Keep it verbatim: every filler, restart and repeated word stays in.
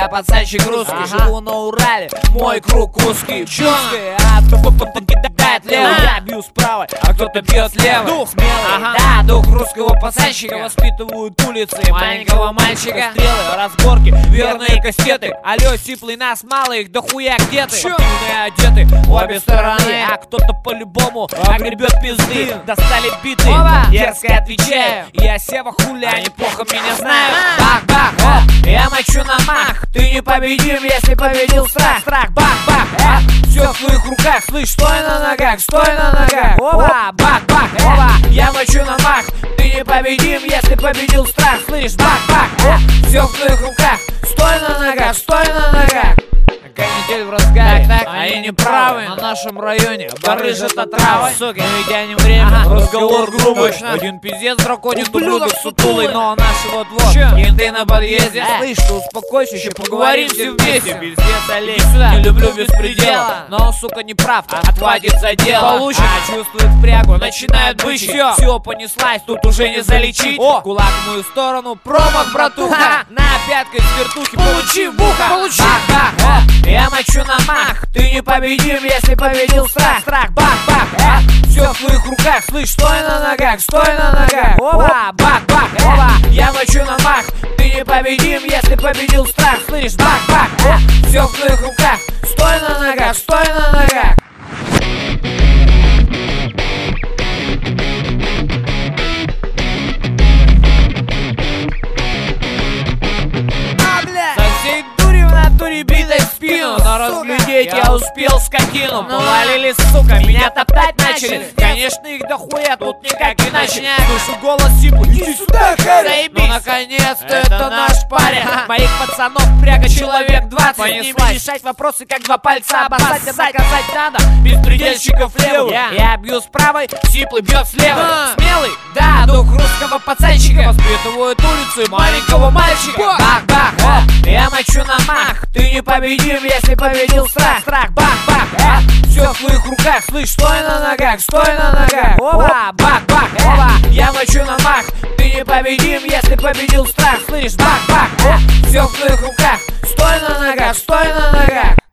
Я пацанчик русский, ага. Живу на Урале, мой круг узкий. Чёрный, а кто-то кидает лево. Я бью справа, а кто-то бьет лево. Дух смелый, ага. Да, дух русского пацанчика. Воспитывают улицы маленького мальчика. Стрелы, разборки, верные кастеты. Алло, сиплый, нас мало, их дохуя где ты? Спортивные одеты, обе стороны. А кто-то по-любому огребет пизды. Достали биты, дерзко отвечаю. Я Сева Хуля, они плохо меня знают. Бах-бах, оп, я мочу на мах. Ты не победим, если победил страх. Страх, бах-бах, э, все в твоих руках. Слышь, стой на ногах, стой на ногах. Оба, бах-бах, оба, я мочу на мах. Ты не победим, если победил страх. Слышь, бах-бах, э, все в твоих руках. Стой на ногах, стой на ногах. Канитель в разгаре, так, так, они не правы. На нашем районе барыжат отравы. Суки, ведь я не время, ага. Разговор грубый. Точно. Один пиздец драконит, ублюдок сутулый. Но у нас вот-вот, кенты на подъезде. э. Слышь, ты успокойся, еще поговорим все вместе. Пиздец, олень, не люблю беспредела. Но он, сука, не прав, отхватит за дело. Получит, а чувствует прягу, начинает бычить. Все, все понеслась, тут уже не залечить. О, кулак в мою сторону, промах, братуха. На пяткой с вертухи, получи в ухо. Получи, бах-бах, я мочу на мах. Ты не победим, если победил страх. Страх, бах-бах, э, все в твоих руках. Слышь, стой на ногах, стой на ногах. Оба, бах-бах, оба, я мочу на мах. Ты не победим, если победил страх. Слышь, бах-бах, э, все в твоих руках. Стой на ногах, стой на ногах. Битой в спину, но разглядеть я успел скотину. Повалились, сука, меня топтать начали. Конечно, их дохуя, тут никак иначе. Слышу голос сиплый, иди сюда, Харри. Ну, наконец-то это наш парень. Моих пацанов пряга человек двадцать. С ними решать вопросы, как два пальца обоссать. А доказать надо, беспредельщиков левых. Я бью с правой, сиплый бьет слева. Смелый, да, дух русского пацанчика. Воспитывают улицы маленького мальчика. Бах-бах, оп, я мочу на мах. Ты не победим, если победил страх. Страх, бах-бах, э, все в твоих руках. Слышь, стой на ногах, стой на ногах. Оба, бах-бах, оба, я мочу на мах. Ты не победим, если победил страх. Слышь, бах-бах, э, все в твоих руках. Стой на ногах, стой на ногах.